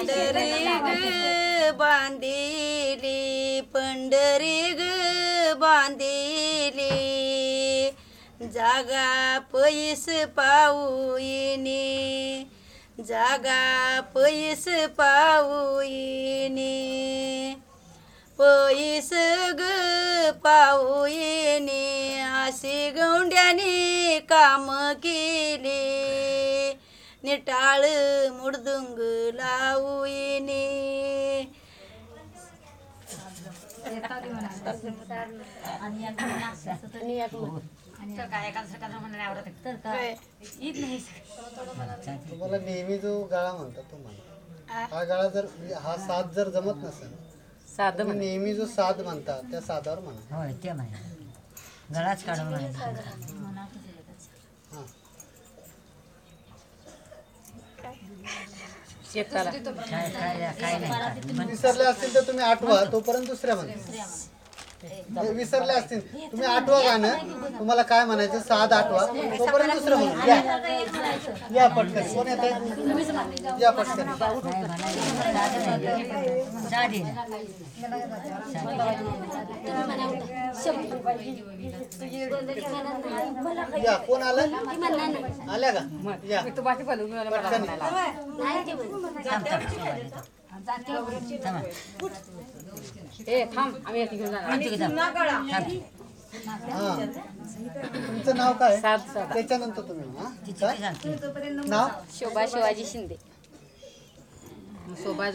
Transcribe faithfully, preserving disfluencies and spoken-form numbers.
पंढरी ग बांधिली पंढरी ग बांधिली जागा पैस पाऊईनी जागा पैस पाऊईनी पैस ग पाऊईनी अशी गौंड्यानी काम केली निटाळ मुडदुंग लावूईनी तुम्हाला नेहमी जो गाळा म्हणतात तो म्हणा हा गाळा जर हा साथ जर जमत नसेल साध नेहमी जो साध म्हणता त्या साधावर म्हणा होय ते म्हणा गळाच काढून म्हणायचं शेताला काय काय काय नाही विसरले असतील तर तुम्ही आठवा तोपर्यंत दुसऱ्या म्हणा विसरले असतील तुम्ही आठवा गाणं तुम्हाला काय म्हणायचं साध आठवा तोपर्यंत दुसरं म्हणा या या पटकन कोण येत या पटकन या कोण आलं आल्या का या पटकन ए थांब आम्ही घेऊन जाणार हा तुमचं नाव काय त्याच्यानंतर तुम्ही म्हणा. हा? काय? नाव शोभा शिवाजी शिंदे शोभा